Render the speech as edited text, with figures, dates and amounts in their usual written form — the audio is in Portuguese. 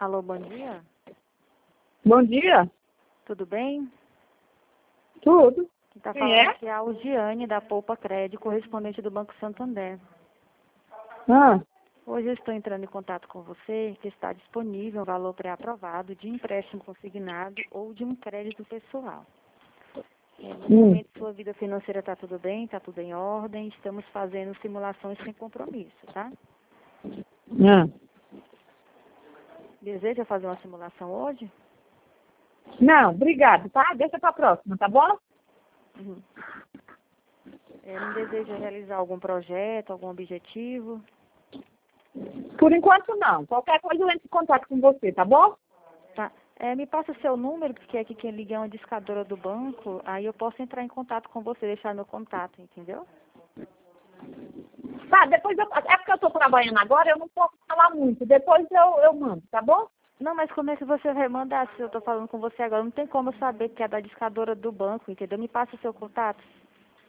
Alô, bom dia. Bom dia. Tudo bem? Tudo. Quem está Quem falando é? aqui é a Algiane, da Poupa Crédito, correspondente do Banco Santander. Ah, Hoje eu estou entrando em contato com você, que está disponível um valor pré-aprovado de empréstimo consignado ou de um crédito pessoal. No momento, sua vida financeira está tudo bem, está tudo em ordem, estamos fazendo simulações sem compromisso, tá? ah. Deseja fazer uma simulação hoje? Não, obrigado, tá? Deixa pra próxima, tá bom? Uhum. Não deseja realizar algum projeto, algum objetivo? Por enquanto não. Qualquer coisa eu entro em contato com você, tá bom? Tá. Me passa o seu número, porque aqui quem liga é uma discadora do banco, aí eu posso entrar em contato com você, deixar meu contato, entendeu? Tá, depois é porque eu tô trabalhando agora, eu não posso falar muito. Depois eu mando, tá bom? Não, mas como é que você vai mandar se eu tô falando com você agora? Não tem como eu saber que é da discadora do banco, entendeu? Me passa o seu contato.